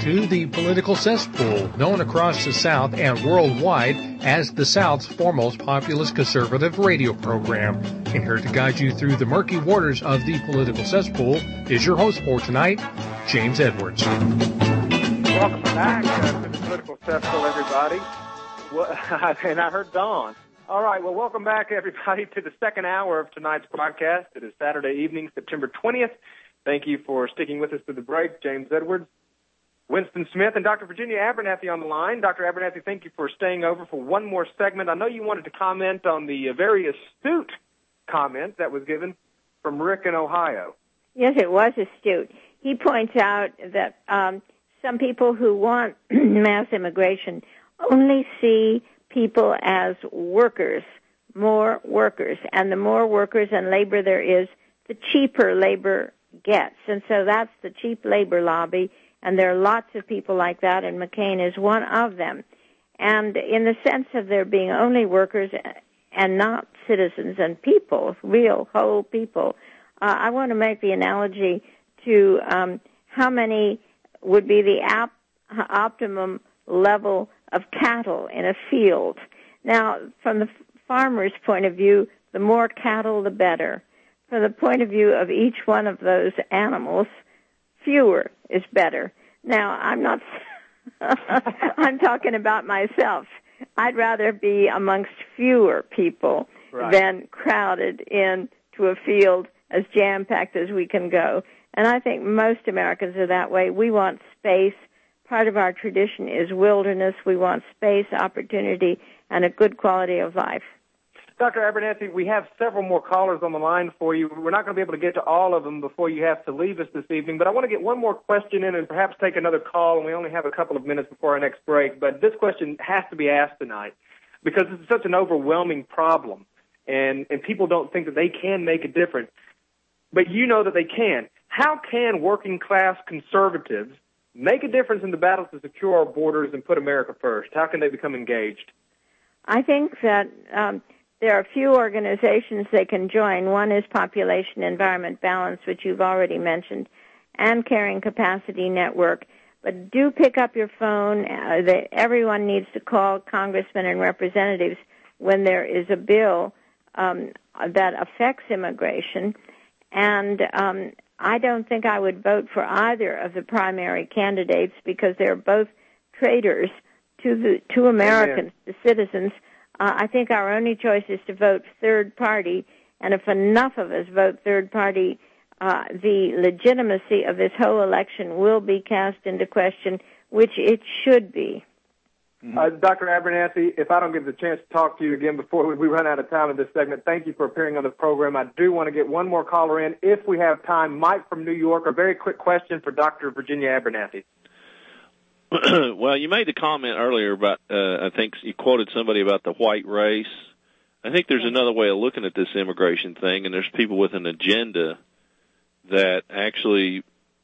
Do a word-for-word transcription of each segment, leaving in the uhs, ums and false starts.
to the Political Cesspool, known across the South and worldwide as the South's foremost populist conservative radio program. And here to guide you through the murky waters of the Political Cesspool is your host for tonight, James Edwards. Welcome back uh, to the Political Cesspool, everybody. Well, and I heard Dawn. All right, well, welcome back, everybody, to the second hour of tonight's broadcast. It is Saturday evening, September twentieth. Thank you for sticking with us through the break. James Edwards, Winston Smith, and Doctor Virginia Abernathy on the line. Doctor Abernathy, thank you for staying over for one more segment. I know you wanted to comment on the very astute comment that was given from Rick in Ohio. Yes, it was astute. He points out that um, some people who want mass immigration only see people as workers, more workers. And the more workers and labor there is, the cheaper labor gets. And so that's the cheap labor lobby, and there are lots of people like that, and McCain is one of them. And in the sense of there being only workers and not citizens and people, real, whole people, uh, I want to make the analogy to um, how many would be the op- optimum level of cattle in a field. Now, from the farmer's point of view, the more cattle, the better. From the point of view of each one of those animals, fewer is better. Now, I'm not, I'm talking about myself. I'd rather be amongst fewer people right. than crowded into a field as jam-packed as we can go. And I think most Americans are that way. We want space. Part of our tradition is wilderness. We want space, opportunity, and a good quality of life. Doctor Abernathy, we have several more callers on the line for you. We're not going to be able to get to all of them before you have to leave us this evening, but I want to get one more question in and perhaps take another call, and we only have a couple of minutes before our next break. But this question has to be asked tonight because it's such an overwhelming problem, and, and people don't think that they can make a difference. But you know that they can. How can working-class conservatives make a difference in the battle to secure our borders and put America first? How can they become engaged? I think that um, there are a few organizations they can join. One is Population Environment Balance, which you've already mentioned, and Carrying Capacity Network. But do pick up your phone. Uh, the, everyone needs to call congressmen and representatives when there is a bill um, that affects immigration. And um, I don't think I would vote for either of the primary candidates because they're both traitors to the to Americans, to citizens. Uh, I think our only choice is to vote third party, and if enough of us vote third party, uh, the legitimacy of this whole election will be cast into question, which it should be. Uh, Doctor Abernathy, if I don't get the chance to talk to you again before we run out of time in this segment, thank you for appearing on the program. I do want to get one more caller in, if we have time. Mike from New York, a very quick question for Doctor Virginia Abernathy. Well, you made the comment earlier about, uh, I think you quoted somebody about the white race. I think there's another way of looking at this immigration thing, and there's people with an agenda that actually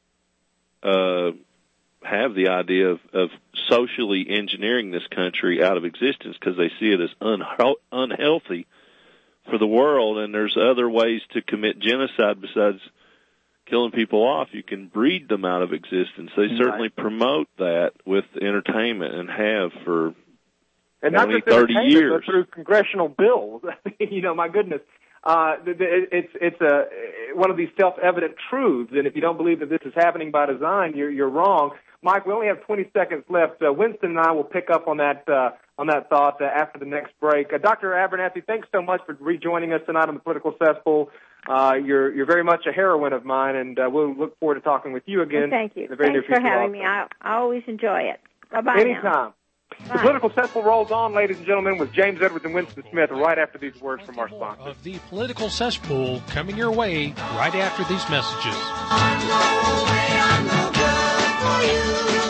uh, have the idea of, of socially engineering this country out of existence because they see it as unhe- unhealthy for the world, and there's other ways to commit genocide besides killing people off. You can breed them out of existence. They certainly promote that with entertainment and have for and not just thirty years. But through congressional bills. You know, my goodness. Uh, it's it's a one of these self-evident truths, and if you don't believe that this is happening by design, you're you're wrong. Mike, we only have twenty seconds left. Uh, Winston and I will pick up on that uh, on that thought uh, after the next break. Uh, Doctor Abernathy, thanks so much for rejoining us tonight on the Political Cesspool. Uh, you're you're very much a heroine of mine, and uh, we'll look forward to talking with you again. Well, thank you. In the very Thanks near for having also. me. I, I always enjoy it. Bye-bye Anytime. Now. The Political Cesspool rolls on, ladies and gentlemen, with James Edwards and Winston Smith right after these words from our sponsors. Of the Political Cesspool coming your way right after these messages. I know, I know good for you.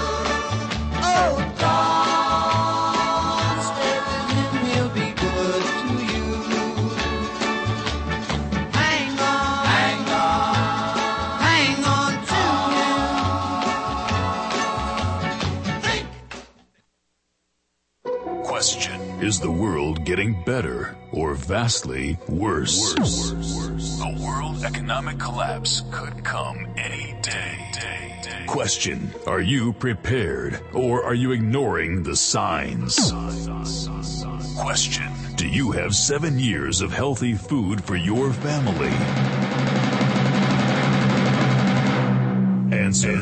Oh, God, stay with him, he'll be good to you. Hang on, hang on, hang on to him. Think. Question: is the world getting better or vastly worse? Worse. Worse. A world economic collapse could come any day. Question: are you prepared or are you ignoring the signs? Question: do you have seven years of healthy food for your family? Answer.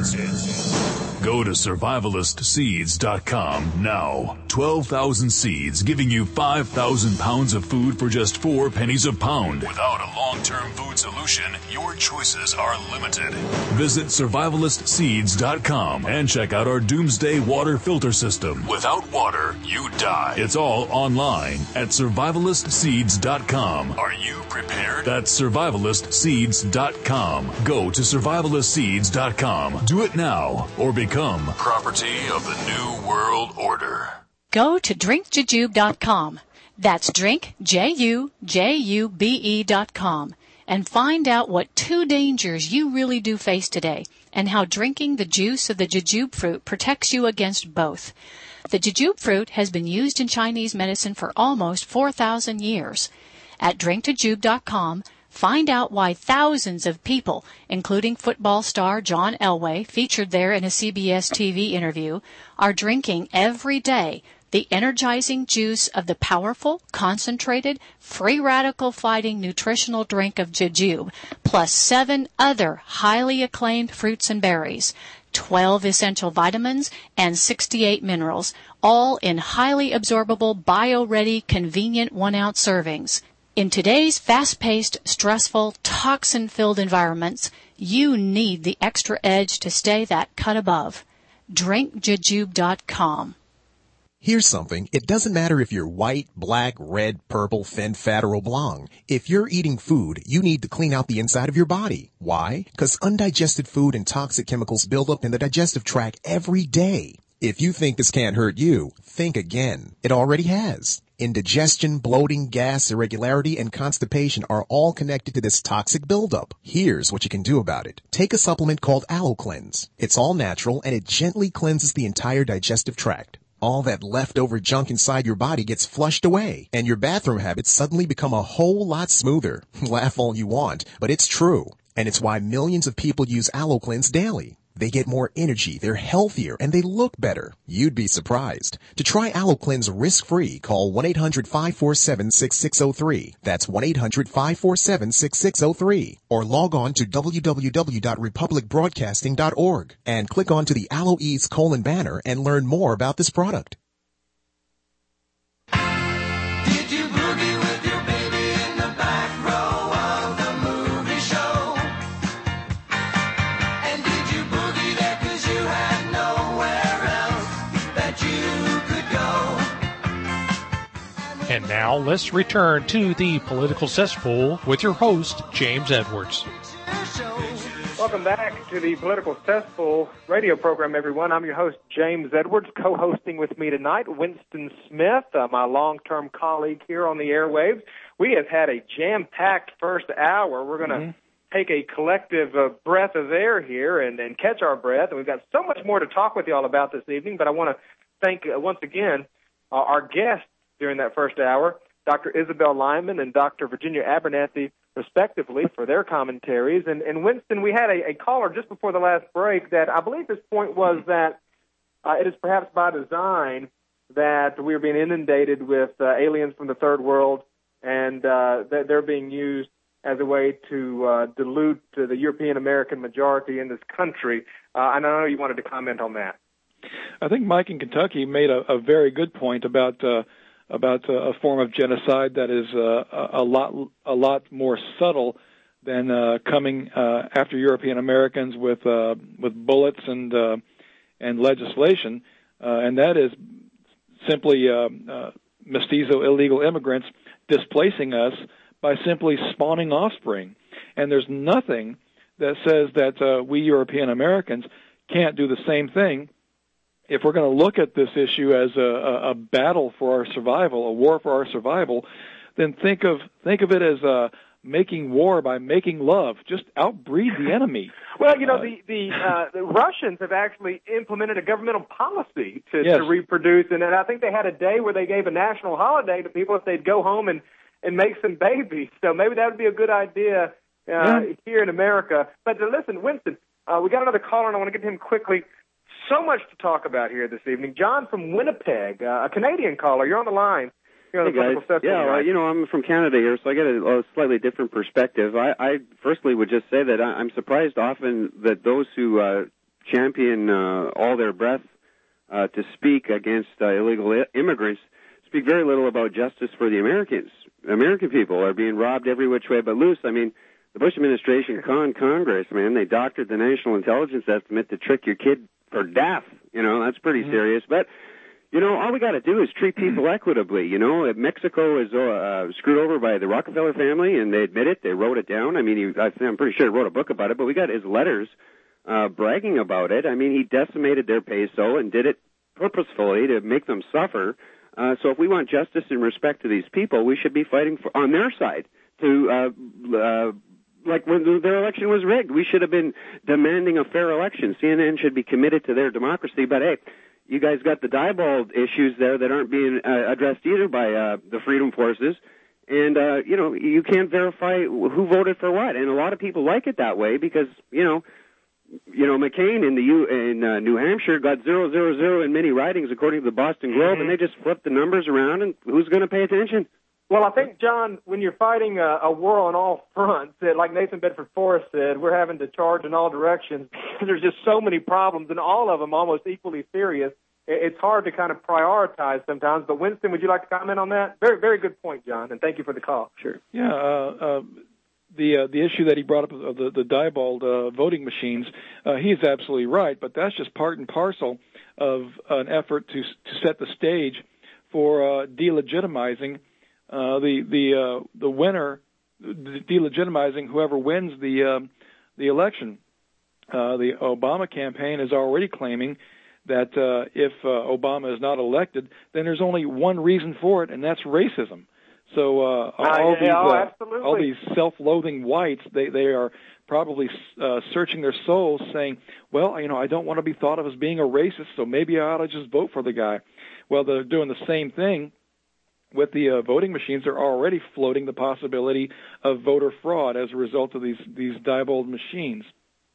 Go to survivalist seeds dot com now. twelve thousand seeds giving you five thousand pounds of food for just four pennies a pound. Without a long-term food solution, your choices are limited. Visit survivalist seeds dot com and check out our Doomsday Water Filter System. Without water, you die. It's all online at survivalist seeds dot com. Are you prepared? That's survivalist seeds dot com. Go to survivalist seeds dot com. Do it now or become property of the New World Order. Go to drink jujube dot com. That's drink, J U J U B E dot com. And find out what two dangers you really do face today and how drinking the juice of the jujube fruit protects you against both. The jujube fruit has been used in Chinese medicine for almost four thousand years. At drink jujube dot com, find out why thousands of people, including football star John Elway, featured there in a C B S T V interview, are drinking every day the energizing juice of the powerful, concentrated, free radical-fighting nutritional drink of jujube, plus seven other highly acclaimed fruits and berries, twelve essential vitamins, and sixty-eight minerals, all in highly absorbable, bio-ready, convenient one-ounce servings. In today's fast-paced, stressful, toxin-filled environments, you need the extra edge to stay that cut above. drink jujube dot com. Here's something. It doesn't matter if you're white, black, red, purple, thin, fat, or oblong. If you're eating food, you need to clean out the inside of your body. Why? Because undigested food and toxic chemicals build up in the digestive tract every day. If you think this can't hurt you, think again. It already has. Indigestion, bloating, gas, irregularity, and constipation are all connected to this toxic buildup. Here's what you can do about it. Take a supplement called AlloCleanse. It's all natural, and it gently cleanses the entire digestive tract. All that leftover junk inside your body gets flushed away, and your bathroom habits suddenly become a whole lot smoother. Laugh all you want, but it's true. And it's why millions of people use AlloCleanse daily. They get more energy, they're healthier, and they look better. You'd be surprised. To try AlloCleanse risk-free, call one eight hundred five four seven six six zero three. That's one eight hundred five four seven six six zero three. Or log on to w w w dot republic broadcasting dot org and click onto the AlloEase colon banner and learn more about this product. Did you boogie with your baby in the back row of the movie show? And did you boogie there 'cause you had nowhere else that you could go? And now let's return to the Political Cesspool with your host, James Edwards. Welcome back to the Political Cesspool radio program, everyone. I'm your host, James Edwards. Co-hosting with me tonight, Winston Smith, uh, my long-term colleague here on the airwaves. We have had a jam-packed first hour. We're going to mm-hmm. take a collective uh, breath of air here and, and catch our breath. And we've got so much more to talk with you all about this evening, but I want to thank, uh, once again, uh, our guests during that first hour, Doctor Isabel Lyman and Doctor Virginia Abernathy, respectively, for their commentaries. And, and Winston, we had a, a caller just before the last break that I believe his point was that uh, it is perhaps by design that we are being inundated with uh, aliens from the third world, and uh, that they're being used as a way to uh, dilute uh, the European-American majority in this country. Uh, and I know you wanted to comment on that. I think Mike in Kentucky made a, a very good point about uh, about uh, a form of genocide that is uh, a lot a lot more subtle than uh, coming uh, after European Americans with uh, with bullets and uh, and legislation, uh, and that is simply uh, uh, mestizo illegal immigrants displacing us by simply spawning offspring. And there's nothing that says that uh, we European Americans can't do the same thing. If we're going to look at this issue as a, a, a battle for our survival, a war for our survival, then think of think of it as a, making war by making love. Just outbreed the enemy. Well, you know, Uh, the the, uh, the Russians have actually implemented a governmental policy to, Yes. to reproduce, and I think they had a day where they gave a national holiday to people if they'd go home and, and make some babies. So maybe that would be a good idea uh, Yeah. here in America. But uh, listen, Winston, uh, we got another caller, and I want to get to him quickly. So much to talk about here this evening. John from Winnipeg, uh, a Canadian caller. You're on the line. You're on Hey the Political guys, Festival yeah, well, tonight. you know, I'm from Canada here, so I get a, a slightly different perspective. I, I firstly would just say that I, I'm surprised often that those who uh, champion uh, all their breath uh, to speak against uh, illegal I- immigrants speak very little about justice for the Americans. American people are being robbed every which way but loose. I mean, the Bush administration conned Congress, man. They doctored the national intelligence estimate to trick your kid for death. You know, that's pretty Mm-hmm. serious. But you know, all we got to do is treat people equitably. You know, Mexico is uh, screwed over by the Rockefeller family, and they admit it. They wrote it down. I mean, he, I'm pretty sure he wrote a book about it, but we got his letters uh, bragging about it. I mean, he decimated their peso and did it purposefully to make them suffer. Uh, so if we want justice and respect to these people, we should be fighting for, on their side to, uh, uh, like when their election was rigged, we should have been demanding a fair election. C N N should be committed to their democracy, but hey, you guys got the Diebold issues there that aren't being uh, addressed either by uh, the Freedom Forces. And, uh, you know, you can't verify who voted for what. And a lot of people like it that way because, you know, you know, McCain in the U in uh, New Hampshire got zero, zero, zero in many ridings, according to the Boston Globe, Mm-hmm. and they just flipped the numbers around, and who's going to pay attention? Well, I think, John, when you're fighting a, a war on all fronts, uh, like Nathan Bedford Forrest said, we're having to charge in all directions because there's just so many problems, and all of them almost equally serious. It's hard to kind of prioritize sometimes. But, Winston, would you like to comment on that? Very, very good point, John, and thank you for the call. Sure. Yeah, uh, uh, the uh, the issue that he brought up of the, the Diebold uh, voting machines, uh, he's absolutely right, but that's just part and parcel of an effort to to set the stage for uh, delegitimizing uh, the the uh, the winner, delegitimizing whoever wins the um, the election. Uh, the Obama campaign is already claiming that uh, if uh, Obama is not elected, then there's only one reason for it, and that's racism. So uh, all, Uh, these, yeah, oh, uh, absolutely. all these self-loathing whites, they, they are probably uh, searching their souls saying, well, you know, I don't want to be thought of as being a racist, so maybe I ought to just vote for the guy. Well, they're doing the same thing with the uh, voting machines. They're already floating the possibility of voter fraud as a result of these, these Diebold machines.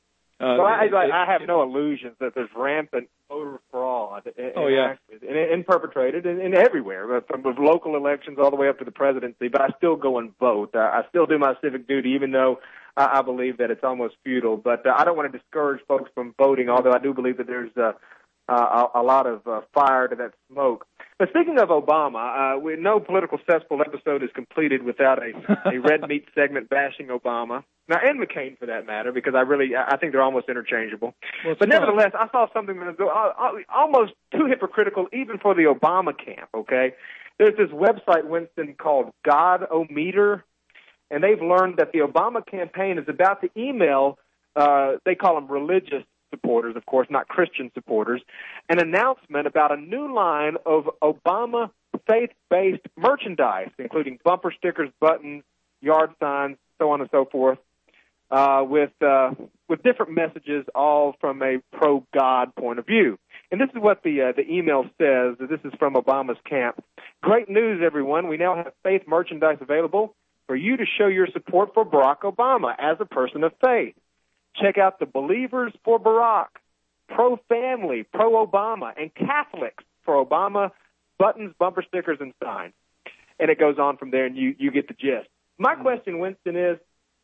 Uh, So I, it- I, I have no illusions that there's rampant voter fraud in, Oh, yeah. and, and perpetrated in, in everywhere, from the local elections all the way up to the presidency. But I still go and vote. I, I still do my civic duty, even though I, I believe that it's almost futile. But uh, I don't want to discourage folks from voting, although I do believe that there's uh, uh, a, a lot of uh, fire to that smoke. But speaking of Obama, uh, we, no political cesspool episode is completed without a, a red meat segment bashing Obama. Now, and McCain, for that matter, because I really, I think they're almost interchangeable. Well, it's But fun. nevertheless, I saw something that was uh, almost too hypocritical, even for the Obama camp, okay? There's this website, Winston, called God-O-Meter, and they've learned that the Obama campaign is about to email, uh, they call them religious supporters, of course, not Christian supporters, an announcement about a new line of Obama faith-based merchandise, including bumper stickers, buttons, yard signs, so on and so forth, uh, with uh, with different messages, all from a pro-God point of view. And this is what the uh, the email says. This is from Obama's camp. Great news, everyone. We now have faith merchandise available for you to show your support for Barack Obama as a person of faith. Check out the Believers for Barack, Pro-Family, Pro-Obama, and Catholics for Obama buttons, bumper stickers, and signs. And it goes on from there, and you, you get the gist. My question, Winston, is,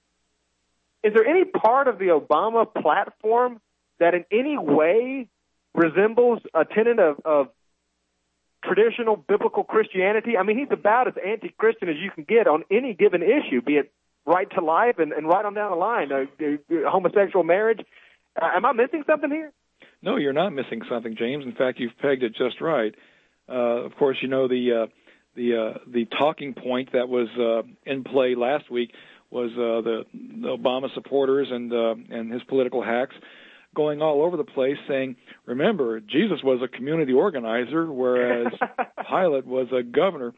is there any part of the Obama platform that in any way resembles a tenet of, of traditional biblical Christianity? I mean, he's about as anti-Christian as you can get on any given issue, be it right to life and, and right on down the line, uh, uh, homosexual marriage. Uh, am I missing something here? No, you're not missing something, James. In fact, you've pegged it just right. Uh, of course, you know the uh, the uh, the talking point that was uh, in play last week was uh, the, the Obama supporters and uh, and his political hacks going all over the place saying, remember, Jesus was a community organizer, whereas Pilate was a governor.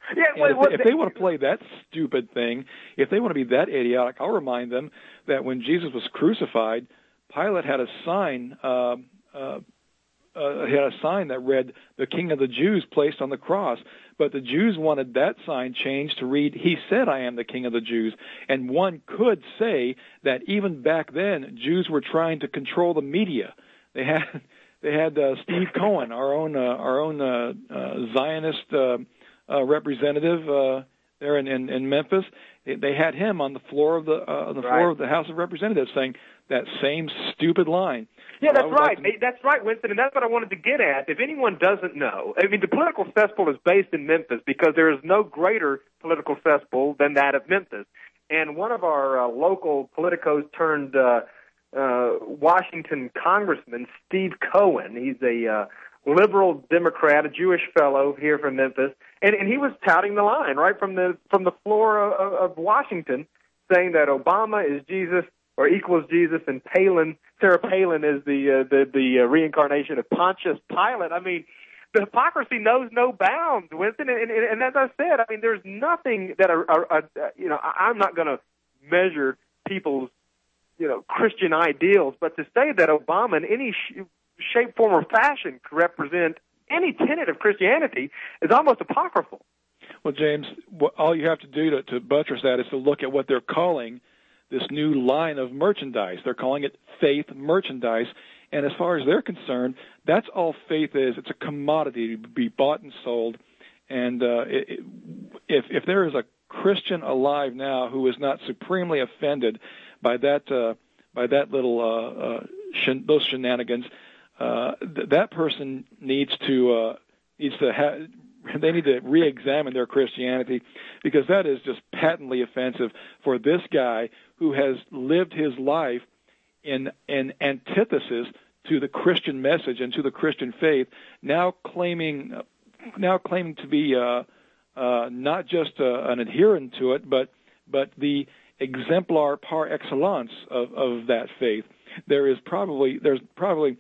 Yeah, And well, if, well, if they want to play that stupid thing, if they want to be that idiotic, I'll remind them that when Jesus was crucified, Pilate had a sign. Uh, uh, uh, he had a sign that read "The King of the Jews" placed on the cross. But the Jews wanted that sign changed to read, "He said, I am the King of the Jews." And one could say that even back then, Jews were trying to control the media. They had they had uh, Steve Cohen, our own uh, our own uh, uh, Zionist uh, uh, representative uh, there in, in, in Memphis. They had him on the floor of the uh, on the floor Right. of the House of Representatives saying that same stupid line. Yeah, So I that's would like right. to- Hey, That's right, Winston, and that's what I wanted to get at. If anyone doesn't know, I mean, the political cesspool is based in Memphis because there is no greater political cesspool than that of Memphis. And one of our uh, local politicos turned uh, uh, Washington congressman, Steve Cohen, he's a uh, liberal Democrat, a Jewish fellow here from Memphis, and, and he was touting the line right from the from the floor of, of Washington, saying that Obama is Jesus or equals Jesus, and Palin, Sarah Palin, is the uh, the the uh, reincarnation of Pontius Pilate. I mean, the hypocrisy knows no bounds, Winston. And, and, and as I said, I mean, there's nothing that are, are, are you know, I, I'm not going to measure people's you know Christian ideals, but to say that Obama in any sh- shape, form, or fashion could represent any tenet of Christianity is almost apocryphal. Well, James, what, all you have to do to, to buttress that is to look at what they're calling this new line of merchandise. They're calling it faith merchandise. And as far as they're concerned, that's all faith is. It's a commodity to be bought and sold. And uh, it, it, if, if there is a Christian alive now who is not supremely offended by that uh, by that little uh, uh, shen- those shenanigans, uh, th- that person needs to uh, needs to have. They need to re-examine their Christianity, because that is just patently offensive for this guy who has lived his life in in antithesis to the Christian message and to the Christian faith, now claiming now claiming to be uh, uh, not just uh, an adherent to it, but but the exemplar par excellence of, of that faith. There is probably there's probably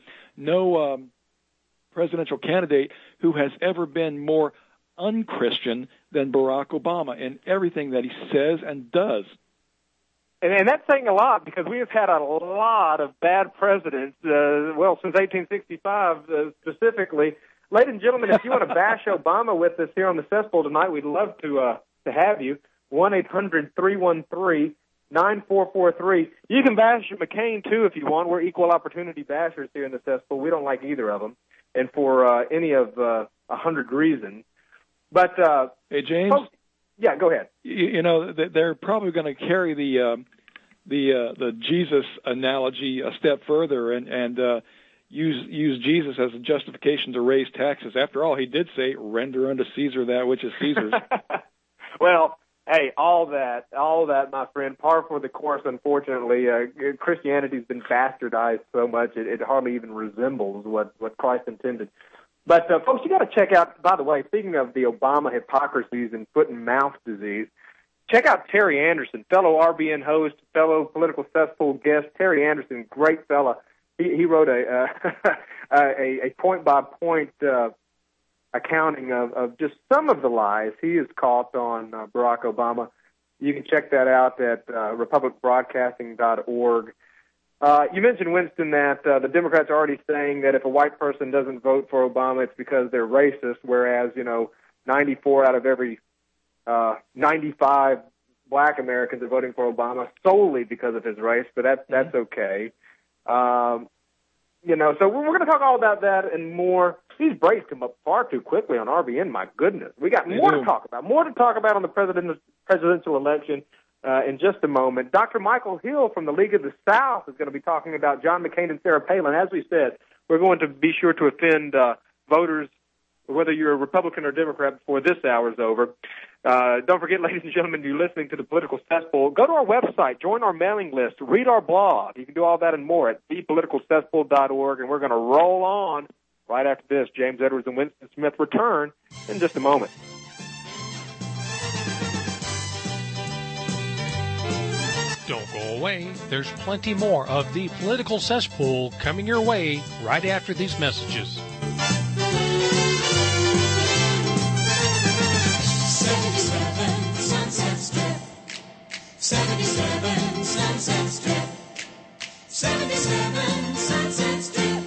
no um, presidential candidate who has ever been more unchristian than Barack Obama in everything that he says and does. And, and that's saying a lot, because we have had a lot of bad presidents, uh, well, since eighteen sixty-five uh, specifically. Ladies and gentlemen, if you want to bash Obama with us here on the Cesspool tonight, we'd love to uh, to have you. one eight hundred three one three nine four four three. You can bash McCain, too, if you want. We're equal opportunity bashers here in the Cesspool. We don't like either of them, and for uh, any of uh, a hundred reasons. But, uh, hey, James? Folks, yeah, go ahead. You, you know, they're probably going to carry the uh, the uh, the Jesus analogy a step further and, and uh, use use Jesus as a justification to raise taxes. After all, he did say, "Render unto Caesar that which is Caesar's." Well, hey, all that, all that, my friend, par for the course, unfortunately. Uh, Christianity's been bastardized so much, it, it hardly even resembles what, what Christ intended. But, uh, folks, you got to check out, by the way, speaking of the Obama hypocrisies and foot and mouth disease, check out Terry Anderson, fellow R B N host, fellow political cesspool guest. Terry Anderson, great fella. He, he wrote a, uh, a, a point-by-point uh, accounting of, of just some of the lies he has caught on uh, Barack Obama. You can check that out at uh, republic broadcasting dot org. Uh, you mentioned, Winston, that uh, the Democrats are already saying that if a white person doesn't vote for Obama, it's because they're racist, whereas, you know, ninety-four out of every uh, ninety-five black Americans are voting for Obama solely because of his race, but that, that's okay. Um, you know, so we're, we're going to talk all about that and more. These breaks come up far too quickly on R B N, my goodness. We got more to talk about, more to talk about on the president, presidential election. Uh, in just a moment, Doctor Michael Hill from the League of the South is going to be talking about John McCain and Sarah Palin. As we said, we're going to be sure to offend uh, voters, whether you're a Republican or Democrat, before this hour is over. Uh, don't forget, ladies and gentlemen, you're listening to the Political Cesspool. Go to our website, join our mailing list, read our blog. You can do all that and more at the political cesspool dot org, and we're going to roll on right after this. James Edwards and Winston Smith return in just a moment. Don't go away. There's plenty more of the Political Cesspool coming your way right after these messages. seventy-seven Sunset Strip. seventy-seven Sunset Strip. seventy-seven Sunset Strip.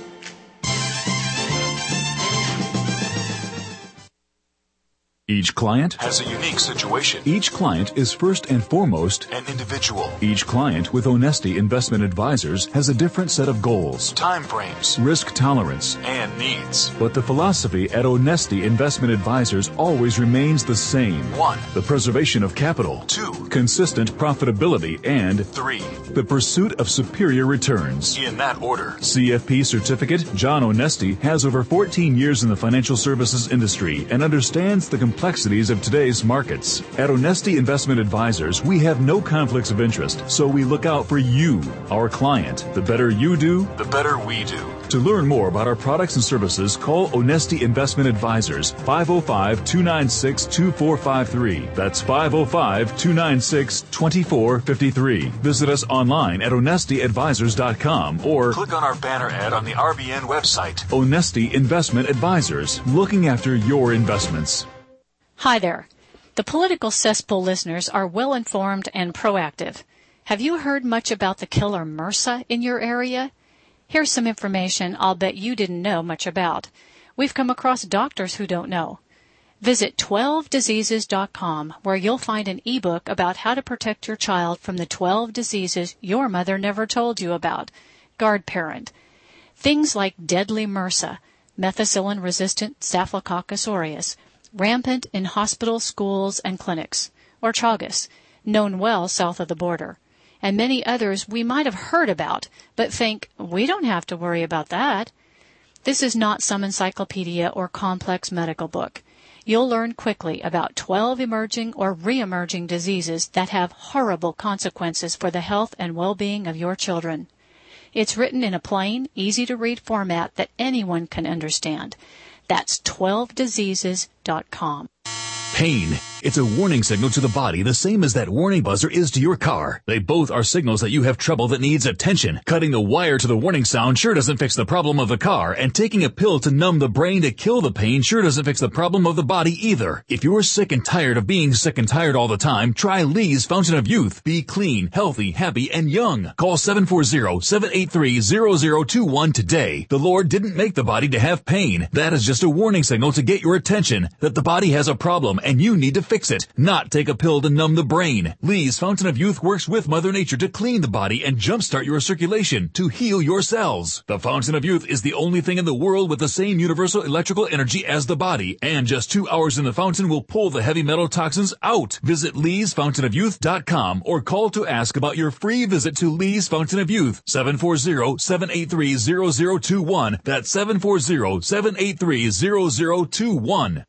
Each client has a unique situation. Each client is first and foremost an individual. Each client with Onesti Investment Advisors has a different set of goals, time frames, risk tolerance, and needs. But the philosophy at Onesti Investment Advisors always remains the same. One, the preservation of capital. Two, consistent profitability. And three, the pursuit of superior returns. In that order. C F P certificate John Onesti has over fourteen years in the financial services industry and understands the complexities of today's markets. At Onesti Investment Advisors, we have no conflicts of interest, so we look out for you, our client. The better you do, the better we do. To learn more about our products and services, call Onesti Investment Advisors, five oh five, two nine six, two four five three. That's five oh five, two nine six, two four five three. Visit us online at onesti advisors dot com or click on our banner ad on the R B N website. Onesti Investment Advisors, looking after your investments. Hi there. The Political Cesspool listeners are well informed and proactive. Have you heard much about the killer MRSA in your area? Here's some information I'll bet you didn't know much about. We've come across doctors who don't know. Visit twelve diseases dot com, where you'll find an ebook about how to protect your child from the twelve diseases your mother never told you about. Guard parent. Things like deadly MRSA, methicillin-resistant Staphylococcus aureus, rampant in hospitals, schools, and clinics, or Chagas, known well south of the border, and many others we might have heard about, but think, we don't have to worry about that. This is not some encyclopedia or complex medical book. You'll learn quickly about twelve emerging or re-emerging diseases that have horrible consequences for the health and well-being of your children. It's written in a plain, easy-to-read format that anyone can understand. That's twelve diseases dot com. Pain. It's a warning signal to the body, the same as that warning buzzer is to your car. They both are signals that you have trouble that needs attention. Cutting the wire to the warning sound sure doesn't fix the problem of the car, and taking a pill to numb the brain to kill the pain sure doesn't fix the problem of the body either. If you're sick and tired of being sick and tired all the time, try Lee's Fountain of Youth. Be clean, healthy, happy, and young. Call seven four zero, seven eight three, zero zero two one today. The Lord didn't make the body to have pain. That is just a warning signal to get your attention that the body has a problem and you need to fix it, not take a pill to numb the brain. Lee's Fountain of Youth works with Mother Nature to clean the body and jumpstart your circulation to heal your cells. The Fountain of Youth is the only thing in the world with the same universal electrical energy as the body, and just two hours in the fountain will pull the heavy metal toxins out. Visit lees fountain of youth dot com or call to ask about your free visit to Lee's Fountain of Youth, seven four zero, seven eight three, zero zero two one. That's seven four zero, seven eight three, zero zero two one.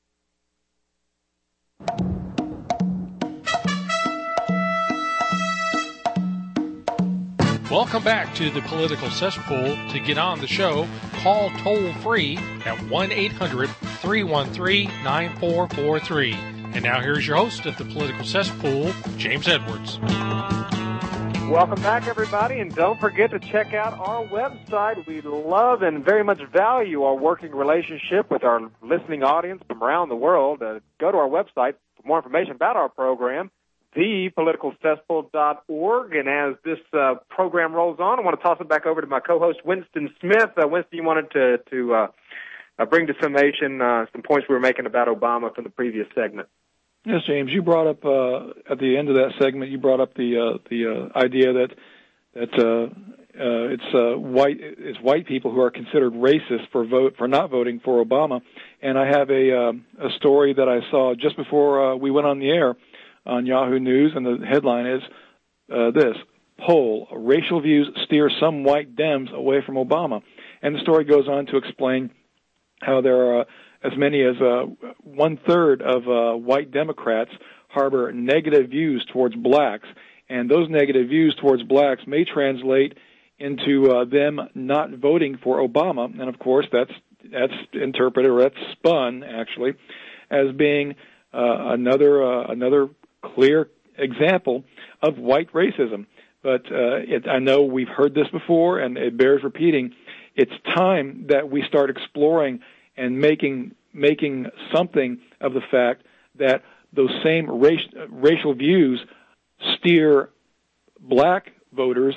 Welcome back to the Political Cesspool. To get on the show, call toll-free at one eight hundred, three one three, nine four four three. And now here's your host of the Political Cesspool, James Edwards. Welcome back, everybody, and don't forget to check out our website. We love and very much value our working relationship with our listening audience from around the world. Uh, go to our website for more information about our program, the political cesspool dot org. And as this uh, program rolls on, I want to toss it back over to my co-host, Winston Smith. Uh, Winston, you wanted to, to uh, uh, bring to summation uh, some points we were making about Obama from the previous segment. Yes, James. You brought up uh, at the end of that segment. You brought up the uh, the uh, idea that that uh, uh, it's uh, white it's white people who are considered racist for vote for not voting for Obama. And I have a uh, a story that I saw just before uh, we went on the air on Yahoo News, and the headline is uh, this: poll, racial views steer some white Dems away from Obama. And the story goes on to explain how there are uh, as many as uh, one-third of uh, white Democrats harbor negative views towards blacks, and those negative views towards blacks may translate into uh, them not voting for Obama. And, of course, that's that's interpreted, or that's spun, actually, as being uh, another uh, another clear example of white racism. But uh, it, I know we've heard this before, and it bears repeating. It's time that we start exploring and making making something of the fact that those same race, racial views steer black voters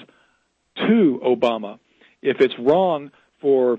to Obama. If it's wrong for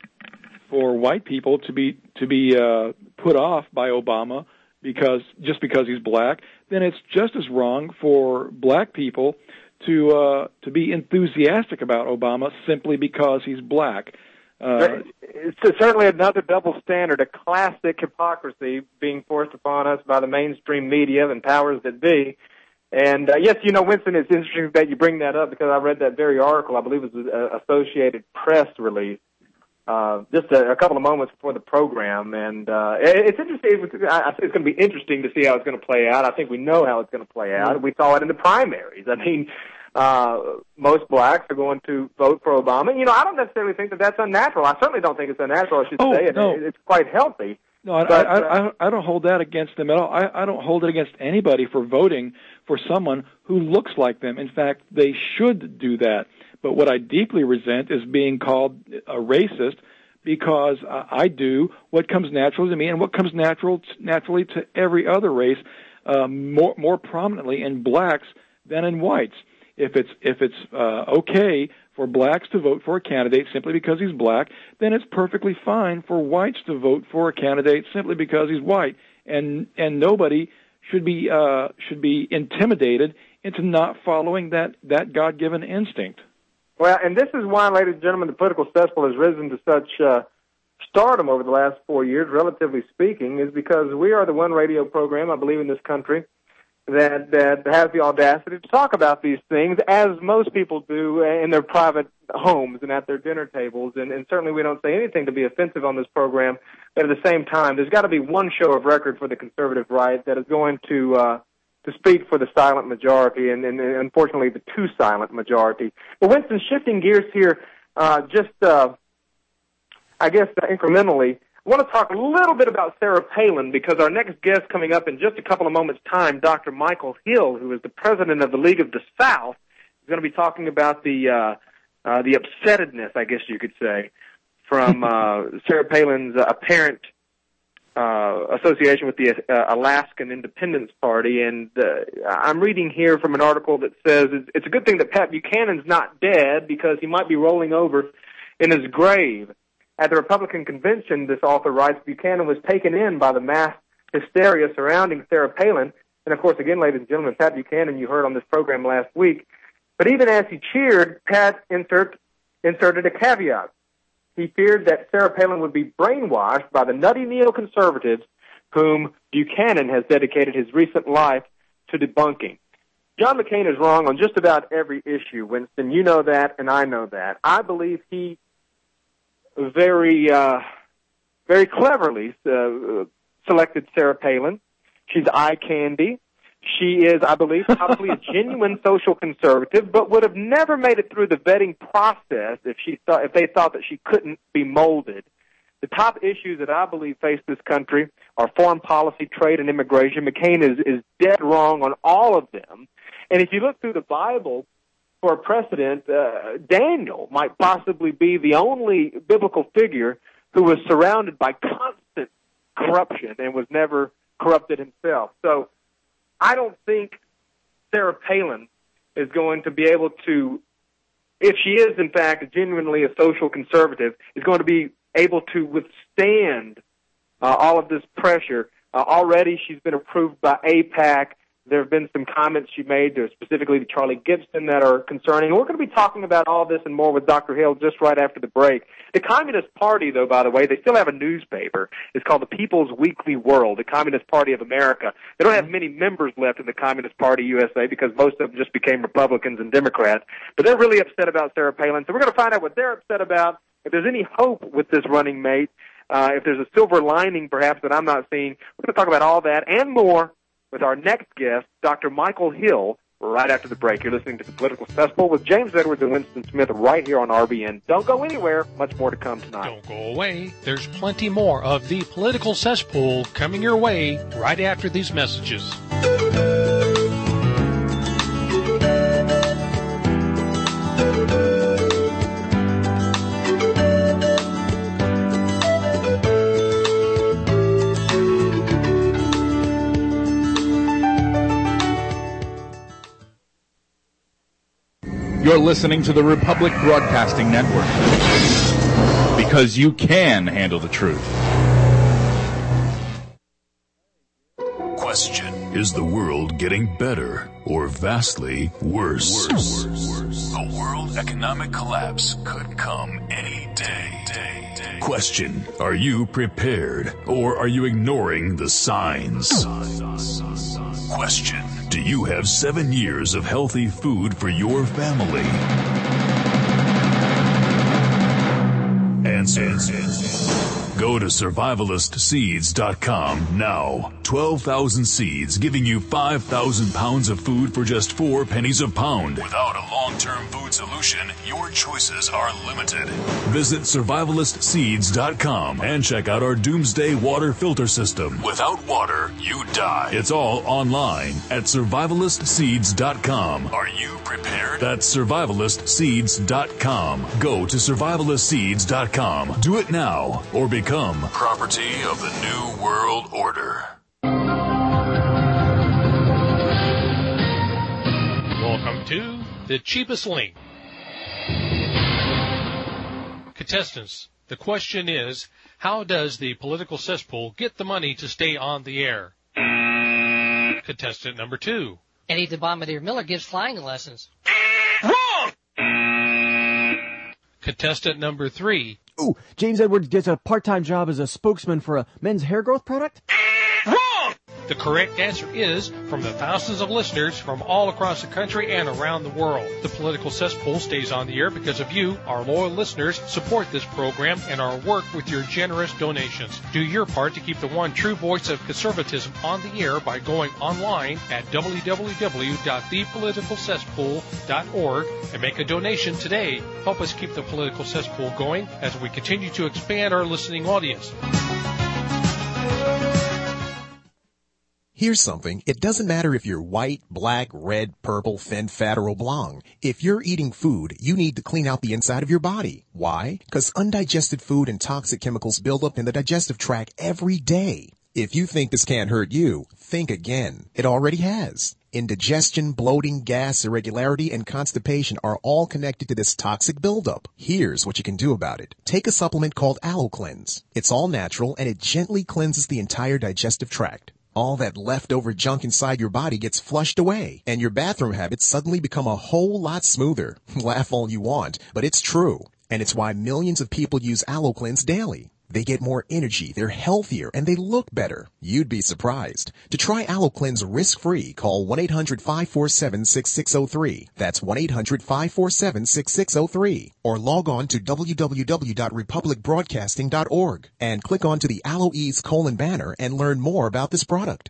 for white people to be to be uh, put off by Obama because just because he's black, then it's just as wrong for black people to uh, to be enthusiastic about Obama simply because he's black. Uh, it's certainly another double standard, a classic hypocrisy being forced upon us by the mainstream media and powers that be. And, uh, yes, you know, Winston, it's interesting that you bring that up because I read that very article. I believe it was an Associated Press release uh, just a, a couple of moments before the program. And uh, it's interesting. I think it's going to be interesting to see how it's going to play out. I think we know how it's going to play out. We saw it in the primaries. I mean, uh, most blacks are going to vote for Obama. You know, I don't necessarily think that that's unnatural. I certainly don't think it's unnatural, I should oh, say. It, no. It's quite healthy. No, I, but, I, uh, I, I don't hold that against them at all. I, I don't hold it against anybody for voting for someone who looks like them. In fact, they should do that. But what I deeply resent is being called a racist because uh, I do what comes naturally to me and what comes natural naturally to every other race, uh, more more prominently in blacks than in whites. If it's if it's uh, okay for blacks to vote for a candidate simply because he's black, then it's perfectly fine for whites to vote for a candidate simply because he's white, and and nobody should be uh, should be intimidated into not following that that God-given instinct. Well, and this is why, ladies and gentlemen, the political cesspool has risen to such uh, stardom over the last four years, relatively speaking, is because we are the one radio program, I believe, in this country that that has the audacity to talk about these things, as most people do in their private homes and at their dinner tables. And, and certainly we don't say anything to be offensive on this program. But at the same time, there's got to be one show of record for the conservative right that is going to uh, to speak for the silent majority, and, and, and unfortunately the too silent majority. But Winston, shifting gears here, uh, just uh, I guess uh, incrementally, I want to talk a little bit about Sarah Palin because our next guest coming up in just a couple of moments' time, Doctor Michael Hill, who is the president of the League of the South, is going to be talking about the uh, uh, the upsettedness, I guess you could say, from uh, Sarah Palin's uh, apparent uh, association with the uh, Alaskan Independence Party. And uh, I'm reading here from an article that says it's, it's a good thing that Pat Buchanan's not dead because he might be rolling over in his grave. At the Republican convention, this author writes, Buchanan was taken in by the mass hysteria surrounding Sarah Palin. And, of course, again, ladies and gentlemen, Pat Buchanan, you heard on this program last week. But even as he cheered, Pat insert, inserted a caveat. He feared that Sarah Palin would be brainwashed by the nutty neoconservatives whom Buchanan has dedicated his recent life to debunking. John McCain is wrong on just about every issue, Winston. You know that, and I know that. I believe he very, uh, very cleverly uh, selected Sarah Palin. She's eye candy. She is, I believe, probably a genuine social conservative, but would have never made it through the vetting process if she thought, if they thought that she couldn't be molded. The top issues that I believe face this country are foreign policy, trade, and immigration. McCain is, is dead wrong on all of them. And if you look through the Bible, for a precedent, uh, Daniel might possibly be the only biblical figure who was surrounded by constant corruption and was never corrupted himself. So I don't think Sarah Palin is going to be able to, if she is in fact genuinely a social conservative, is going to be able to withstand uh, all of this pressure. Uh, already she's been approved by AIPAC. There have been some comments she made, there specifically to Charlie Gibson, that are concerning. And we're going to be talking about all this and more with Doctor Hill just right after the break. The Communist Party, though, by the way, they still have a newspaper. It's called the People's Weekly World, the Communist Party of America. They don't have many members left in the Communist Party U S A because most of them just became Republicans and Democrats. But they're really upset about Sarah Palin. So we're going to find out what they're upset about, if there's any hope with this running mate, uh, if there's a silver lining perhaps that I'm not seeing. We're going to talk about all that and more with our next guest, Doctor Michael Hill, right after the break. You're listening to The Political Cesspool with James Edwards and Winston Smith right here on R B N. Don't go anywhere. Much more to come tonight. Don't go away. There's plenty more of The Political Cesspool coming your way right after these messages. You're listening to the Republic Broadcasting Network. Because you can handle the truth. Question: is the world getting better or vastly worse? Worse. Worse. A world economic collapse could come any day. Question: are you prepared or are you ignoring the signs? Question: do you have seven years of healthy food for your family? Answer. Go to survivalist seeds dot com now. twelve thousand seeds giving you five thousand pounds of food for just four pennies a pound. Without a long-term food solution, your choices are limited. Visit survivalist seeds dot com and check out our Doomsday Water Filter System. Without water, you die. It's all online at survivalist seeds dot com. Are you prepared? That's survivalist seeds dot com. Go to survivalist seeds dot com. Do it now or become property of the New World Order. Welcome to The Cheapest Link. Contestants, the question is, how does the political cesspool get the money to stay on the air? Contestant number two. Eddie the Bombardier Miller gives flying lessons. Wrong! Contestant number three. Ooh, James Edwards gets a part-time job as a spokesman for a men's hair growth product? Wrong! The correct answer is from the thousands of listeners from all across the country and around the world. The political cesspool stays on the air because of you, our loyal listeners, support this program and our work with your generous donations. Do your part to keep the one true voice of conservatism on the air by going online at w w w dot the political cesspool dot org and make a donation today. Help us keep the political cesspool going as we continue to expand our listening audience. Here's something. It doesn't matter if you're white, black, red, purple, thin, fat, or oblong. If you're eating food, you need to clean out the inside of your body. Why? Because undigested food and toxic chemicals build up in the digestive tract every day. If you think this can't hurt you, think again. It already has. Indigestion, bloating, gas, irregularity, and constipation are all connected to this toxic buildup. Here's what you can do about it. Take a supplement called AlloCleanse. It's all natural, and it gently cleanses the entire digestive tract. All that leftover junk inside your body gets flushed away, and your bathroom habits suddenly become a whole lot smoother. Laugh all you want, but it's true. And it's why millions of people use AlloCleanse daily. They get more energy, they're healthier, and they look better. You'd be surprised. To try AlloCleanse risk-free, call one eight hundred five four seven six six zero three. That's one eight hundred five four seven six six zero three. Or log on to w w w dot republic broadcasting dot org and click onto the AlloEase colon banner and learn more about this product.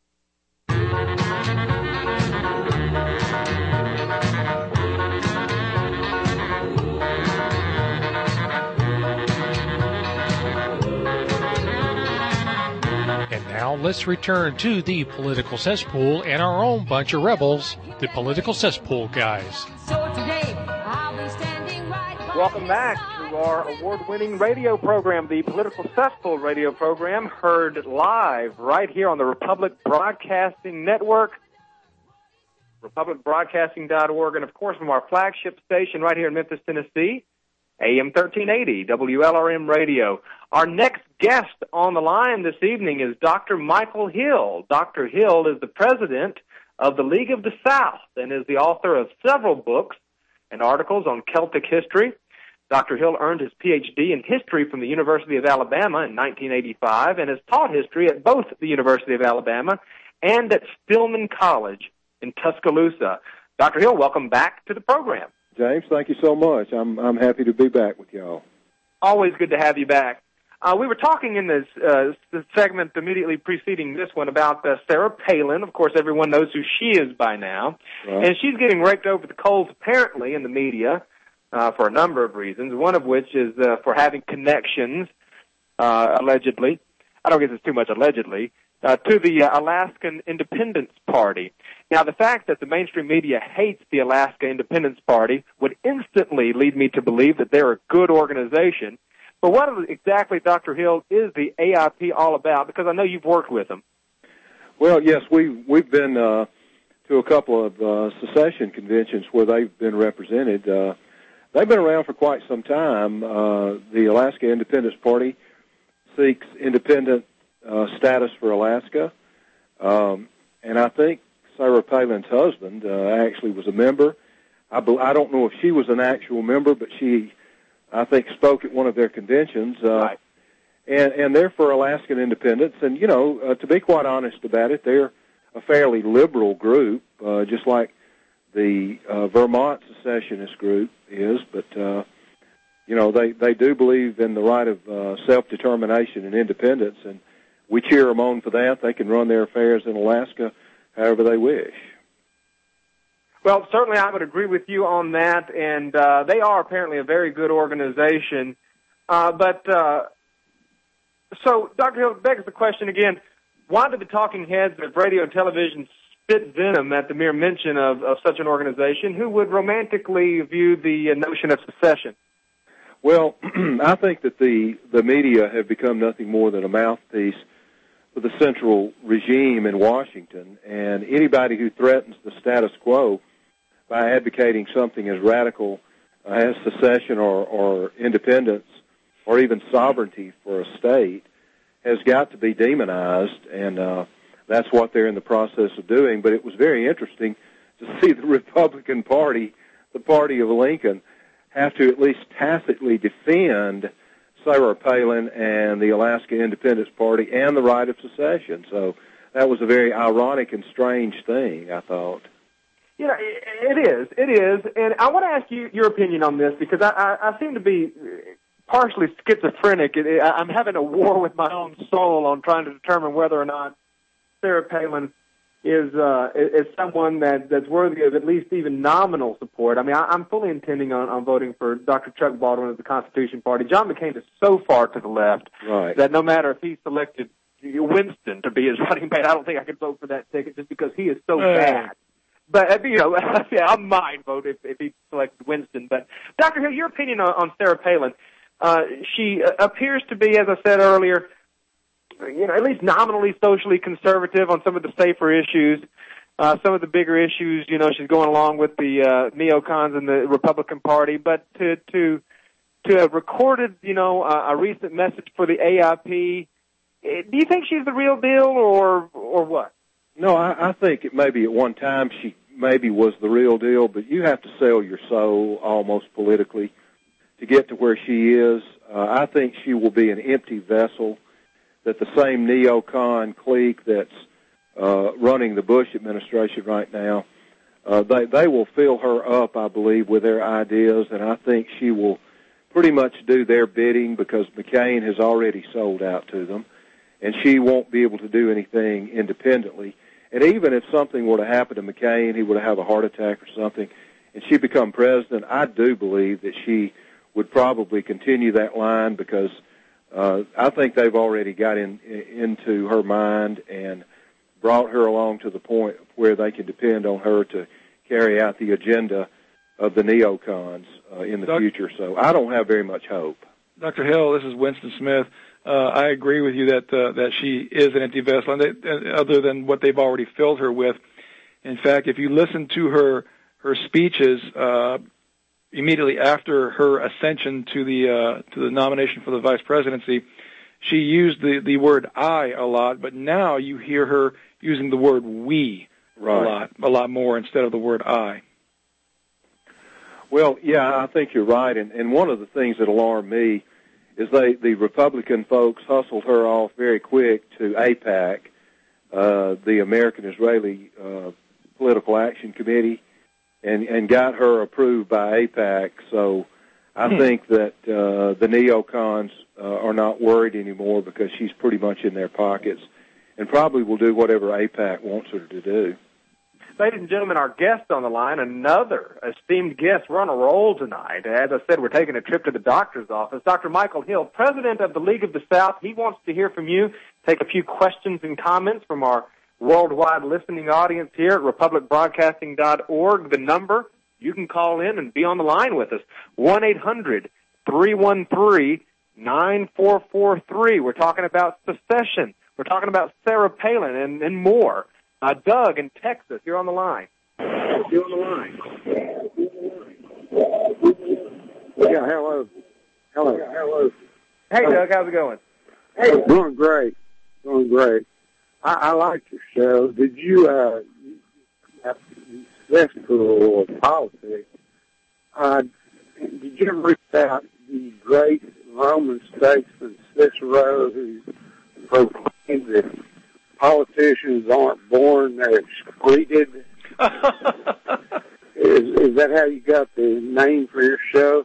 Now let's return to the political cesspool and our own bunch of rebels, the political cesspool guys. So today, I'll be standing right by Welcome back to our award-winning radio program, the Political Cesspool radio program, heard live right here on the Republic Broadcasting Network, republic broadcasting dot org, and of course from our flagship station right here in Memphis, Tennessee, A M thirteen eighty, W L R M Radio. Our next guest on the line this evening is Doctor Michael Hill. Doctor Hill is the president of the League of the South and is the author of several books and articles on Celtic history. Doctor Hill earned his P H D in history from the University of Alabama in nineteen eighty-five and has taught history at both the University of Alabama and at Stillman College in Tuscaloosa. Doctor Hill, welcome back to the program. James, thank you so much. I'm I'm happy to be back with y'all. Always good to have you back. Uh, we were talking in this, uh, this segment immediately preceding this one about uh, Sarah Palin. Of course, everyone knows who she is by now. Right. And she's getting raked over the coals, apparently, in the media uh, for a number of reasons, one of which is uh, for having connections, uh, allegedly. I don't guess it's too much allegedly, uh, to the uh, Alaskan Independence Party. Now, the fact that the mainstream media hates the Alaska Independence Party would instantly lead me to believe that they're a good organization. But what exactly, Doctor Hill, is the A I P all about? Because I know you've worked with them. Well, yes, we, we've been, uh, to a couple of uh, secession conventions where they've been represented. Uh, they've been around for quite some time. Uh, the Alaska Independence Party seeks independent uh, status for Alaska, um, and I think Sarah Palin's husband uh, actually was a member. I, be- I don't know if she was an actual member, but she, I think, spoke at one of their conventions. Uh, right. And, and they're for Alaskan independence. And, you know, uh, to be quite honest about it, they're a fairly liberal group, uh, just like the uh, Vermont secessionist group is. But, uh, you know, they, they do believe in the right of uh, self-determination and independence, and we cheer them on for that. They can run their affairs in Alaska however they wish. Well, certainly I would agree with you on that, and uh, they are apparently a very good organization. Uh, but, uh, so, Doctor Hill, begs the question again, why do the talking heads of radio and television spit venom at the mere mention of, of such an organization who would romantically view the notion of secession? Well, I think that the, the media have become nothing more than a mouthpiece for the central regime in Washington, and anybody who threatens the status quo by advocating something as radical uh, as secession or, or independence or even sovereignty for a state has got to be demonized, and uh, that's what they're in the process of doing. But it was very interesting to see the Republican Party, the party of Lincoln, have to at least tacitly defend Sarah Palin and the Alaska Independence Party and the right of secession. So that was a very ironic and strange thing, I thought. You know, it is. It is. And I want to ask you your opinion on this because I, I, I seem to be partially schizophrenic. I'm having a war with my own soul on trying to determine whether or not Sarah Palin is uh, is someone that, that's worthy of at least even nominal support. I mean, I, I'm fully intending on, on voting for Doctor Chuck Baldwin of the Constitution Party. John McCain is so far to the left right. that no matter if he selected Winston to be his running mate, I don't think I could vote for that ticket just because he is so hey. bad. But, you know, yeah, I might vote if, if he selected Winston. But, Doctor Hill, your opinion on, on Sarah Palin. Uh, she uh, appears to be, as I said earlier, you know, at least nominally socially conservative on some of the safer issues. Uh, some of the bigger issues, you know, she's going along with the uh, neocons in the Republican Party. But to to to have recorded, you know, uh, a recent message for the A I P, do you think she's the real deal or or what? No, I, I think it maybe at one time she maybe was the real deal, but you have to sell your soul almost politically to get to where she is. Uh, I think she will be an empty vessel, that the same neocon clique that's uh, running the Bush administration right now, uh, they, they will fill her up, I believe, with their ideas, and I think she will pretty much do their bidding because McCain has already sold out to them, and she won't be able to do anything independently. And even if something were to happen to McCain, he would have a heart attack or something, and she become president, I do believe that she would probably continue that line because uh, I think they've already got in, into her mind and brought her along to the point where they can depend on her to carry out the agenda of the neocons uh, in the Doc- future. So I don't have very much hope. Doctor Hill, this is Winston Smith. Uh, I agree with you that uh, that she is an empty vessel, and they, uh, other than what they've already filled her with. In fact, if you listen to her her speeches uh, immediately after her ascension to the uh, to the nomination for the vice presidency, she used the the word "I" a lot, but now you hear her using the word "we" right. a lot, a lot more instead of the word "I." Well, yeah, I think you're right, and, and one of the things that alarmed me is they, the Republican folks hustled her off very quick to AIPAC, uh, the American Israeli uh, Political Action Committee, and, and got her approved by AIPAC. So I hmm. think that uh, the neocons uh, are not worried anymore because she's pretty much in their pockets and probably will do whatever AIPAC wants her to do. Ladies and gentlemen, our guest on the line, another esteemed guest. We're on a roll tonight. As I said, we're taking a trip to the doctor's office. Doctor Michael Hill, president of the League of the South. He wants to hear from you, take a few questions and comments from our worldwide listening audience here at republic broadcasting dot org. The number, you can call in and be on the line with us, one eight hundred three one three nine four four three. We're talking about secession. We're talking about Sarah Palin and, and more. Uh, Doug in Texas, you're on the line. You're on the line. Yeah, hello. Hello. Hello. Hey, Doug, how's it going? Hey, doing great. Doing great. I, I like your show. Did you, uh, have successful politics? Uh, did you ever read about the great Roman statesman Cicero, who proclaimed that politicians aren't born, they're excreted? is, is that how you got the name for your show?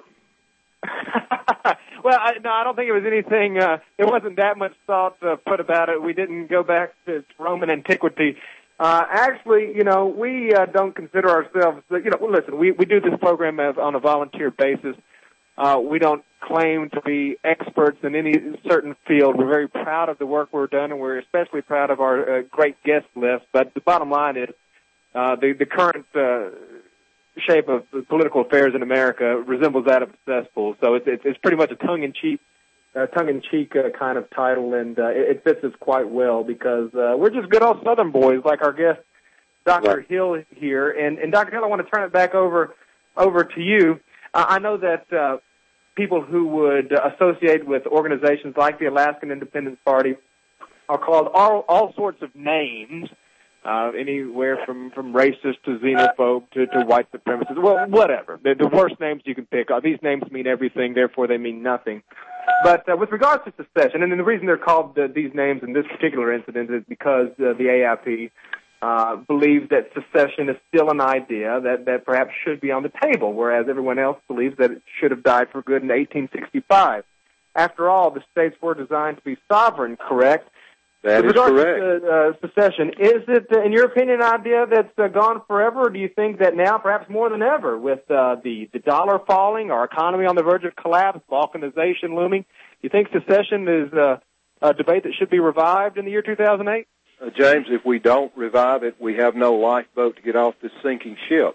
Well, I, no, I don't think it was anything, uh, there wasn't that much thought uh, put about it. We didn't go back to Roman antiquity. Uh, actually, you know, we uh, don't consider ourselves, you know, well, listen, we, we do this program as, on a volunteer basis. Uh, we don't claim to be experts in any certain field. We're very proud of the work we're done, and we're especially proud of our uh, great guest list. But the bottom line is uh, the, the current uh, shape of political affairs in America resembles that of a cesspool. So it's, it's, it's pretty much a tongue-in-cheek uh, tongue-in-cheek uh, kind of title, and uh, it, it fits us quite well because uh, we're just good old Southern boys like our guest, Doctor Right. Hill, here. And, and Doctor Hill, I want to turn it back over over to you. Uh, I know that uh, people who would associate with organizations like the Alaskan Independence Party are called all, all sorts of names, uh, anywhere from, from racist to xenophobe to, to white supremacist, well, whatever. The, the worst names you can pick. Uh, these names mean everything, therefore they mean nothing. But uh, with regards to secession, and the reason they're called uh, these names in this particular incident is because uh, the A I P uh, believes that secession is still an idea that, that perhaps should be on the table, whereas everyone else believes that it should have died for good in eighteen sixty-five. After all, the states were designed to be sovereign, correct? That With is regards correct. to uh, secession, is it, uh, in your opinion, an idea that's uh, gone forever, or do you think that now, perhaps more than ever, with uh, the, the dollar falling, our economy on the verge of collapse, balkanization looming, do you think secession is uh, a debate that should be revived in the year two thousand eight? Uh, James, if we don't revive it, we have no lifeboat to get off this sinking ship.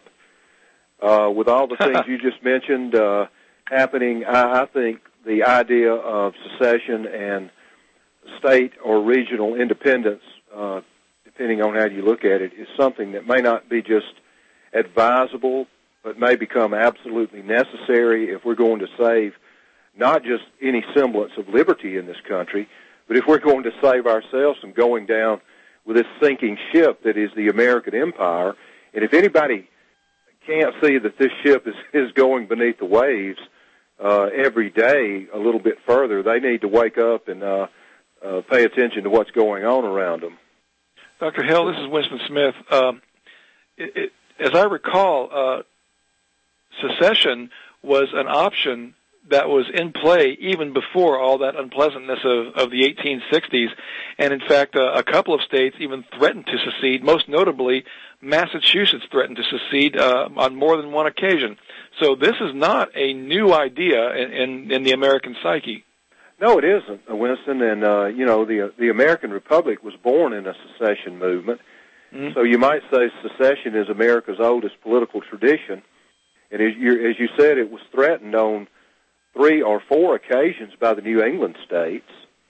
Uh, with all the things you just mentioned uh, happening, I, I think the idea of secession and state or regional independence, uh, depending on how you look at it, is something that may not be just advisable, but may become absolutely necessary if we're going to save not just any semblance of liberty in this country, but if we're going to save ourselves from going down with this sinking ship that is the American empire. And if anybody can't see that this ship is, is going beneath the waves uh, every day a little bit further, they need to wake up and uh, uh, pay attention to what's going on around them. Doctor Hill, this is Winston Smith. Um, it, it, as I recall, uh, secession was an option that was in play even before all that unpleasantness of, of the eighteen sixties. And, in fact, uh, a couple of states even threatened to secede. Most notably, Massachusetts threatened to secede uh, on more than one occasion. So this is not a new idea in, in, in the American psyche. No, it isn't, Winston. And, uh, you know, the the American Republic was born in a secession movement. Mm-hmm. So you might say secession is America's oldest political tradition. And as you, as you said, it was threatened on three or four occasions by the New England states,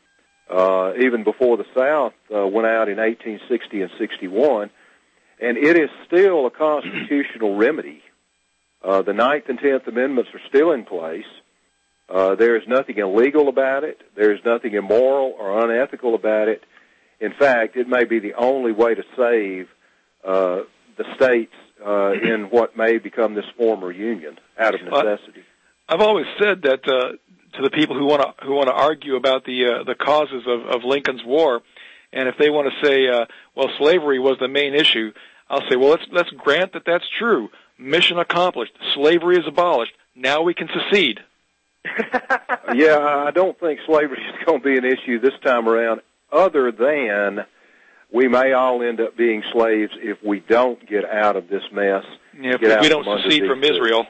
uh, even before the South uh, went out in eighteen sixty and sixty-one. And it is still a constitutional remedy. Uh, the Ninth and Tenth Amendments are still in place. Uh, there is nothing illegal about it. There is nothing immoral or unethical about it. In fact, it may be the only way to save uh, the states uh, in what may become this former union out of necessity. I've always said that uh, to the people who want to who want to argue about the uh, the causes of, of Lincoln's War, and if they want to say, uh, well, slavery was the main issue, I'll say, well, let's let's grant that that's true. Mission accomplished. Slavery is abolished. Now we can secede. Yeah, I don't think slavery is going to be an issue this time around, other than we may all end up being slaves if we don't get out of this mess. Yeah, if we don't secede from Israel.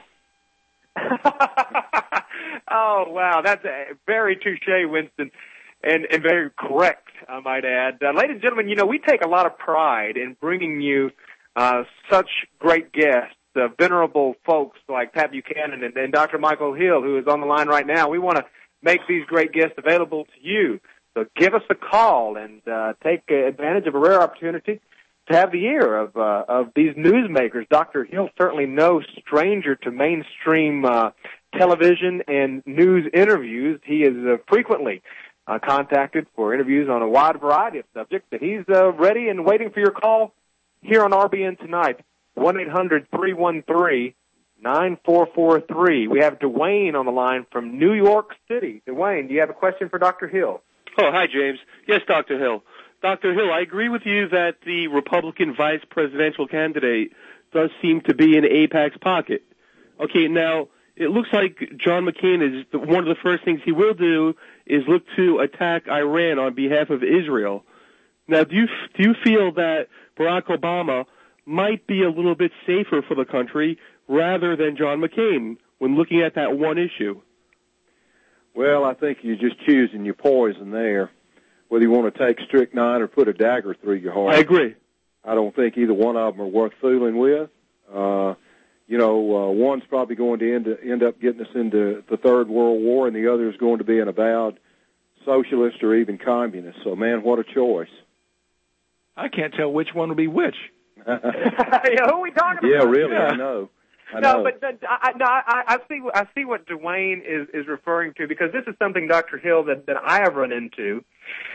Oh, wow, that's a very touche, Winston, and, and very correct, I might add. Uh, ladies and gentlemen, you know, we take a lot of pride in bringing you uh, such great guests, uh, venerable folks like Pat Buchanan and, and Doctor Michael Hill, who is on the line right now. We want to make these great guests available to you. So give us a call and uh, take advantage of a rare opportunity to have the ear of uh, of these newsmakers. Doctor Hill certainly no stranger to mainstream uh, television and news interviews. He is uh, frequently uh, contacted for interviews on a wide variety of subjects, and he's uh, ready and waiting for your call here on R B N tonight. one eight hundred three one three nine four four three. We have Dwayne on the line from New York City. Dwayne, do you have a question for Doctor Hill? Oh, hi, James. Yes, Doctor Hill. Doctor Hill, I agree with you that the Republican vice presidential candidate does seem to be in AIPAC's pocket. Okay, now, it looks like John McCain is, the, one of the first things he will do is look to attack Iran on behalf of Israel. Now, do you, do you feel that Barack Obama might be a little bit safer for the country rather than John McCain when looking at that one issue? Well, I think you're just choosing your poison there, whether you want to take strychnine or put a dagger through your heart. I agree. I don't think either one of them are worth fooling with. Uh, you know, uh, one's probably going to end, end up getting us into the Third World War, and the other is going to be an avowed socialist or even communist. So, man, what a choice. I can't tell which one will be which. Yeah, who are we talking Yeah, about? really, Yeah. I know. I no, know. but but I, no, I, I see. I see what Dwayne is, is referring to, because this is something, Doctor Hill, that, that I have run into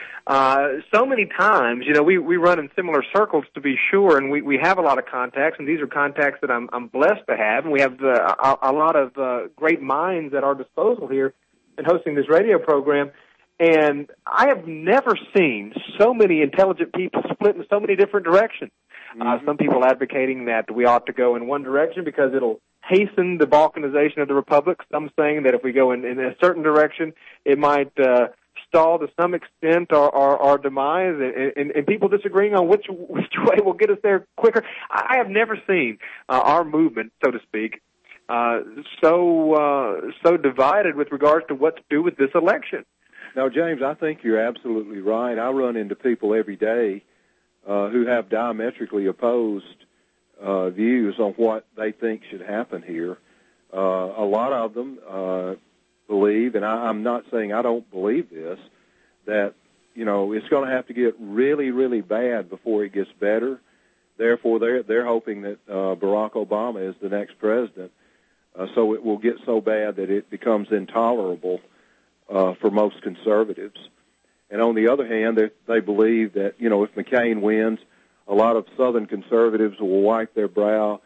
uh, so many times. You know, we, we run in similar circles, to be sure, and we, we have a lot of contacts, and these are contacts that I'm I'm blessed to have, and we have uh, a, a lot of uh, great minds at our disposal here in hosting this radio program. And I have never seen so many intelligent people split in so many different directions. Uh, some people advocating that we ought to go in one direction because it'll hasten the balkanization of the republic. Some saying that if we go in, in a certain direction, it might uh, stall to some extent our, our, our demise, and, and, and people disagreeing on which which way will get us there quicker. I have never seen uh, our movement, so to speak, uh, so uh, so divided with regards to what to do with this election. Now, James, I think you're absolutely right. I run into people every day uh, who have diametrically opposed uh, views on what they think should happen here. Uh, a lot of them uh, believe, and I, I'm not saying I don't believe this, that, you know, it's going to have to get really, really bad before it gets better. Therefore, they're, they're hoping that uh, Barack Obama is the next president, uh, so it will get so bad that it becomes intolerable Uh, for most conservatives. And on the other hand, they, they believe that, you know, if McCain wins, a lot of Southern conservatives will wipe their brow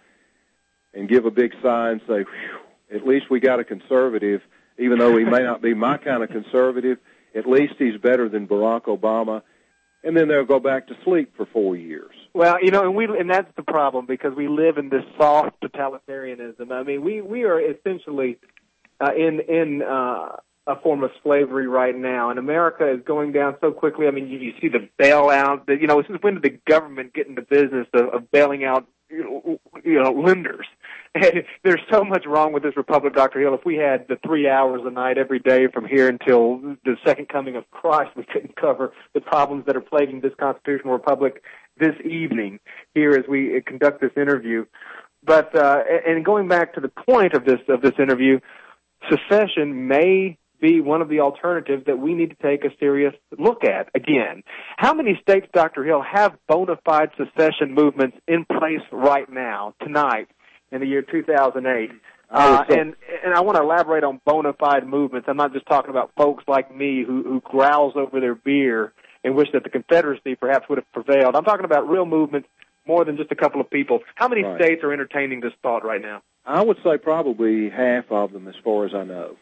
and give a big sigh and say, at least we got a conservative, even though he may not be my kind of conservative, at least he's better than Barack Obama. And then they'll go back to sleep for four years. Well, you know, and we and that's the problem, because we live in this soft totalitarianism. I mean, we, we are essentially uh, in, in, uh, a form of slavery right now, and America is going down so quickly. I mean, you, you see the bailout. The, you know, since when did the government get in the business of, of bailing out, you know, you know, lenders? And there's so much wrong with this republic, Doctor Hill. If we had the three hours a night every day from here until the second coming of Christ, we couldn't cover the problems that are plaguing this constitutional republic this evening here as we conduct this interview. But uh, and going back to the point of this of this interview, secession may be one of the alternatives that we need to take a serious look at again. How many states, Doctor Hill, have bona fide secession movements in place right now, tonight, in the year two thousand eight? Uh, and and I want to elaborate on bona fide movements. I'm not just talking about folks like me who, who growls over their beer and wish that the Confederacy perhaps would have prevailed. I'm talking about real movements, more than just a couple of people. How many Right. states are entertaining this thought right now? I would say probably half of them, as far as I know.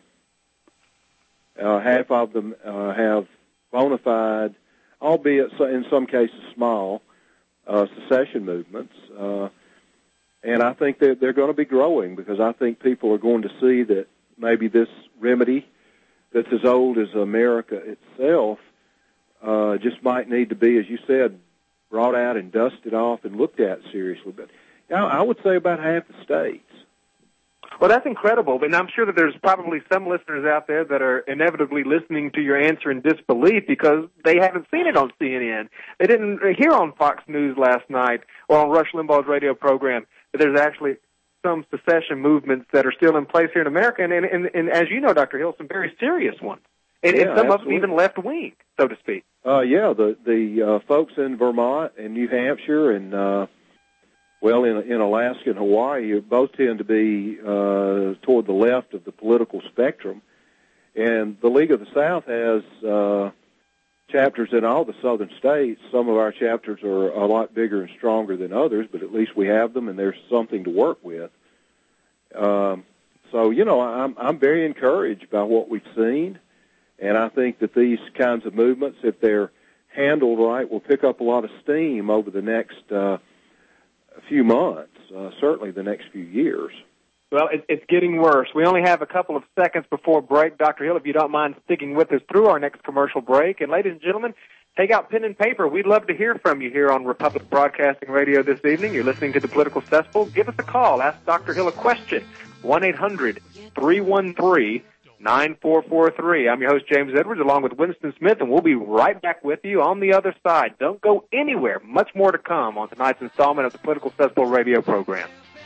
Uh, half of them uh, have bona fide, albeit so- in some cases small, uh, secession movements. Uh, and I think that they're going to be growing, because I think people are going to see that maybe this remedy that's as old as America itself uh, just might need to be, as you said, brought out and dusted off and looked at seriously. But yeah, I would say about half the states. Well, that's incredible, and I'm sure that there's probably some listeners out there that are inevitably listening to your answer in disbelief because they haven't seen it on C N N. They didn't hear on Fox News last night or on Rush Limbaugh's radio program that there's actually some secession movements that are still in place here in America, and, and, and, and as you know, Doctor Hill, some very serious ones. And, Yeah, and some of them absolutely. even left-wing, so to speak. Uh, yeah, the the uh, folks in Vermont and New Hampshire and uh, well, in in Alaska and Hawaii, both tend to be uh, toward the left of the political spectrum. And the League of the South has uh, chapters in all the southern states. Some of our chapters are a lot bigger and stronger than others, but at least we have them, and there's something to work with. Um, so, you know, I'm I'm very encouraged by what we've seen. And I think that these kinds of movements, if they're handled right, will pick up a lot of steam over the next uh, few months, uh, certainly the next few years. Well, it, it's getting worse. We only have a couple of seconds before break. Doctor Hill, if you don't mind sticking with us through our next commercial break. And ladies and gentlemen, take out pen and paper. We'd love to hear from you here on Republic Broadcasting Radio this evening. You're listening to The Political Cesspool. Give us a call. Ask Doctor Hill a question. one eight hundred three one three nine four four three. I'm your host, James Edwards, along with Winston Smith, and we'll be right back with you on the other side. Don't go anywhere. Much more to come on tonight's installment of the Political Cesspool radio program.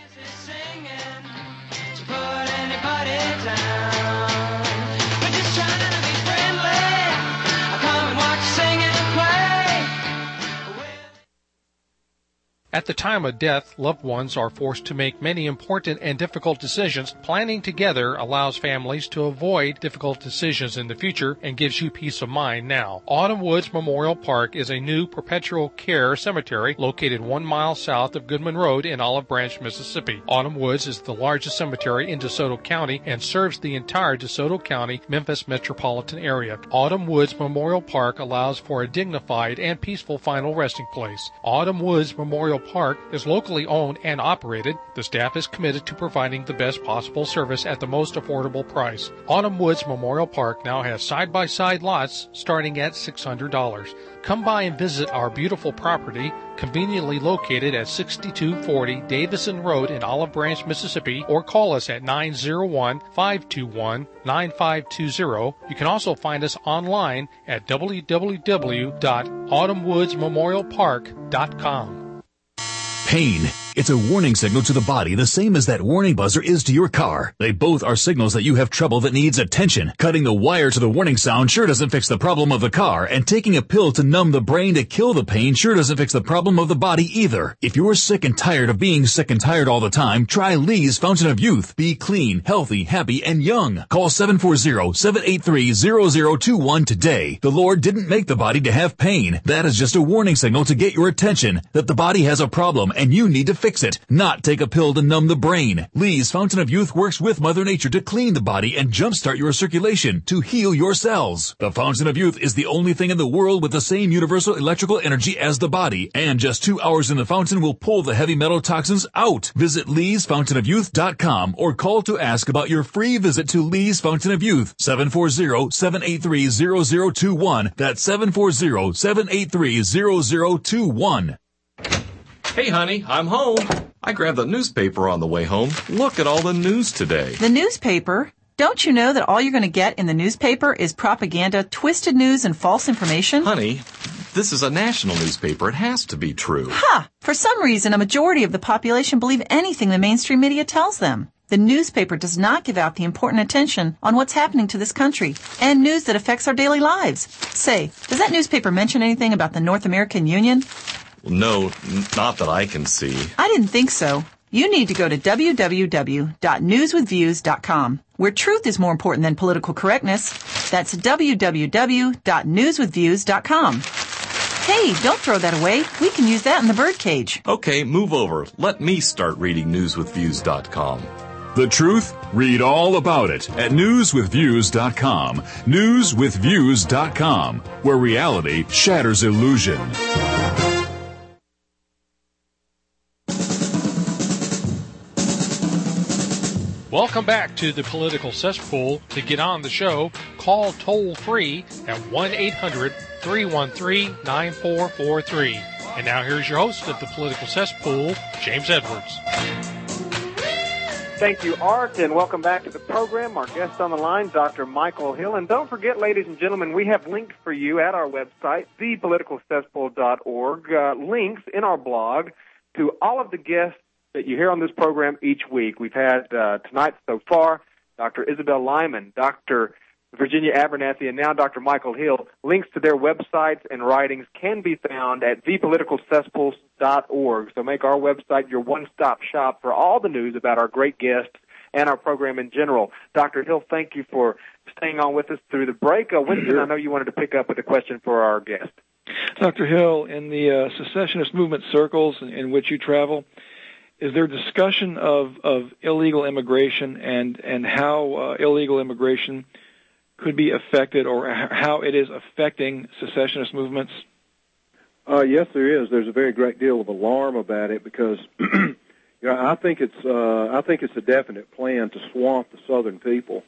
At the time of death, loved ones are forced to make many important and difficult decisions. Planning together allows families to avoid difficult decisions in the future and gives you peace of mind now. Autumn Woods Memorial Park is a new perpetual care cemetery located one mile south of Goodman Road in Olive Branch, Mississippi. Autumn Woods is the largest cemetery in DeSoto County and serves the entire DeSoto County, Memphis metropolitan area. Autumn Woods Memorial Park allows for a dignified and peaceful final resting place. Autumn Woods Memorial Park is locally owned and operated. The staff is committed to providing the best possible service at the most affordable price. Autumn Woods Memorial Park now has side-by-side lots starting at six hundred dollars. Come by and visit our beautiful property, conveniently located at sixty-two forty Davison Road in Olive Branch, Mississippi, or call us at nine oh one, five two one, nine five two zero. You can also find us online at w w w dot autumn woods memorial park dot com. Pain. It's a warning signal to the body, the same as that warning buzzer is to your car. They both are signals that you have trouble that needs attention. Cutting the wire to the warning sound sure doesn't fix the problem of the car, and taking a pill to numb the brain to kill the pain sure doesn't fix the problem of the body either. If you're sick and tired of being sick and tired all the time, try Lee's Fountain of Youth. Be clean, healthy, happy, and young. Call seven four zero, seven eight three, zero zero two one today. The Lord didn't make the body to have pain. That is just a warning signal to get your attention that the body has a problem and you need to fix it, not take a pill to numb the brain. Lee's Fountain of Youth works with Mother Nature to clean the body and jumpstart your circulation to heal your cells. The Fountain of Youth is the only thing in the world with the same universal electrical energy as the body, and just two hours in the fountain will pull the heavy metal toxins out. Visit lees fountain of youth dot com or call to ask about your free visit to Lee's Fountain of Youth, seven four zero, seven eight three, zero zero two one. That's seven four zero, seven eight three, zero zero two one. Hey, honey, I'm home. I grabbed the newspaper on the way home. Look at all the news today. The newspaper? Don't you know that all you're going to get in the newspaper is propaganda, twisted news, and false information? Honey, this is a national newspaper. It has to be true. Ha! For some reason, a majority of the population believe anything the mainstream media tells them. The newspaper does not give out the important attention on what's happening to this country and news that affects our daily lives. Say, does that newspaper mention anything about the North American Union? No, n- not that I can see. I didn't think so. You need to go to w w w dot news with views dot com, where truth is more important than political correctness. That's w w w dot news with views dot com. Hey, don't throw that away. We can use that in the birdcage. Okay, move over. Let me start reading news with views dot com. The truth? Read all about it at news with views dot com. news with views dot com, where reality shatters illusion. Welcome back to the Political Cesspool. To get on the show, call toll-free at one eight hundred three one three nine four four three. And now here's your host of the Political Cesspool, James Edwards. Thank you, Art, and welcome back to the program. Our guest on the line, Doctor Michael Hill. And don't forget, ladies and gentlemen, we have linked for you at our website, the political cesspool dot org, uh, links in our blog to all of the guests that you hear on this program each week. We've had uh, tonight so far Doctor Isabel Lyman, Doctor Virginia Abernathy, and now Doctor Michael Hill. Links to their websites and writings can be found at the political cesspools dot org. So make our website your one-stop shop for all the news about our great guests and our program in general. Doctor Hill, thank you for staying on with us through the break. Uh, Winston, I know you wanted to pick up with a question for our guest. Doctor Hill, in the uh, secessionist movement circles in, in which you travel, is there discussion of, of illegal immigration and, and how uh, illegal immigration could be affected or how it is affecting secessionist movements? Uh, yes, there is. There's a very great deal of alarm about it because, you know, I think it's uh, I think it's a definite plan to swamp the Southern people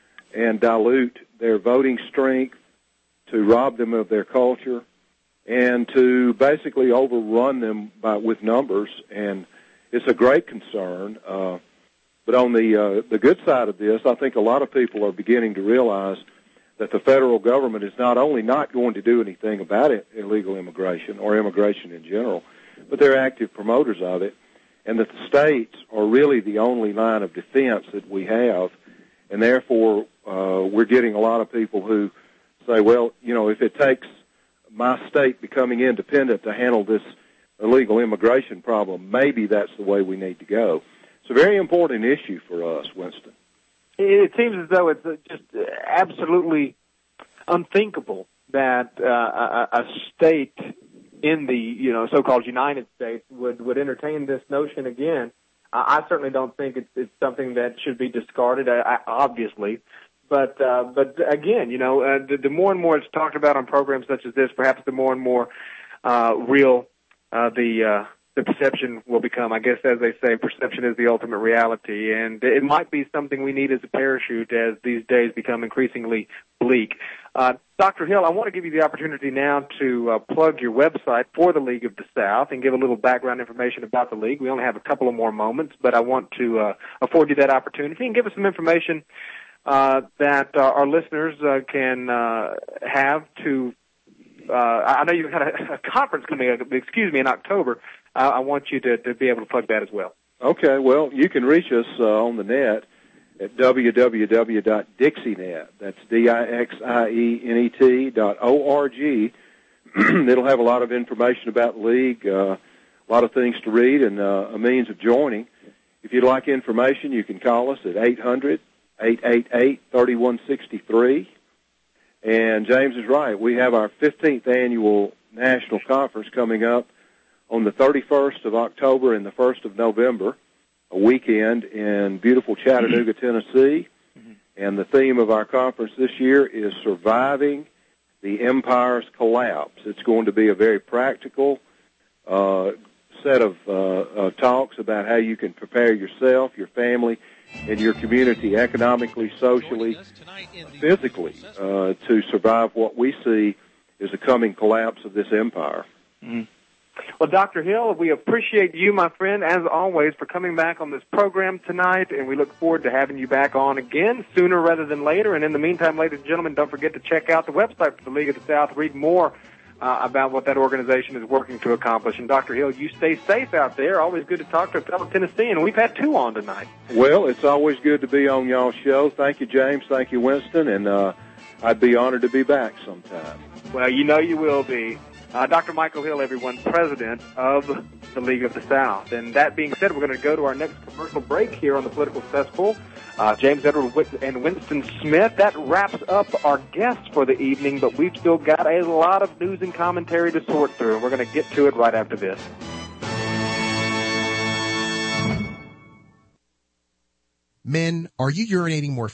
and dilute their voting strength, to rob them of their culture, and to basically overrun them by with numbers. And it's a great concern. Uh, but on the uh, the good side of this, I think a lot of people are beginning to realize that the federal government is not only not going to do anything about it, illegal immigration or immigration in general, but they're active promoters of it, and that the states are really the only line of defense that we have, and therefore uh, we're getting a lot of people who say, well, you know, if it takes my state becoming independent to handle this illegal immigration problem, maybe that's the way we need to go. It's a very important issue for us, Winston. It seems as though it's just absolutely unthinkable that uh, a, a state in the, you know, so-called United States would, would entertain this notion again. I, I certainly don't think it's, it's something that should be discarded, I, I, obviously. But uh, but again, you know, uh, the, the more and more it's talked about on programs such as this, perhaps the more and more uh, real uh, the uh, the perception will become. I guess, as they say, perception is the ultimate reality, and it might be something we need as a parachute as these days become increasingly bleak. Uh, Doctor Hill, I want to give you the opportunity now to uh, plug your website for the League of the South and give a little background information about the League. We only have a couple of more moments, but I want to uh, afford you that opportunity and give us some information uh, that uh, our listeners uh, can uh, have to. Uh, I know you've got a, a conference coming up, excuse me, in October. Uh, I want you to, to be able to plug that as well. Okay, well, you can reach us uh, on the net at w w w dot dixie net. That's D I X I E N E T dot O R G. It'll have a lot of information about the League, uh, a lot of things to read, and uh, a means of joining. If you'd like information, you can call us at eight hundred, eight eight eight, three one six three. And James is right. We have our fifteenth annual national conference coming up on the thirty-first of October and the first of November, a weekend in beautiful Chattanooga, Tennessee. Mm-hmm. And the theme of our conference this year is Surviving the Empire's Collapse. It's going to be a very practical uh, set of uh, uh, talks about how you can prepare yourself, your family, and your community economically, socially, physically, uh, to survive what we see is a coming collapse of this empire. Mm-hmm. Well, Doctor Hill, we appreciate you, my friend, as always, for coming back on this program tonight, and we look forward to having you back on again sooner rather than later. And in the meantime, ladies and gentlemen, don't forget to check out the website for the League of the South, read more uh, about what that organization is working to accomplish. And, Doctor Hill, you stay safe out there. Always good to talk to a fellow Tennessean, and we've had two on tonight. Well, it's always good to be on y'all's show. Thank you, James. Thank you, Winston, and uh, I'd be honored to be back sometime. Well, you know you will be. Uh, Doctor Michael Hill, everyone, president of the League of the South. And that being said, we're going to go to our next commercial break here on the Political Cesspool. Uh, James Edward and Winston Smith. That wraps up our guests for the evening, but we've still got a lot of news and commentary to sort through, and we're going to get to it right after this. Men, are you urinating more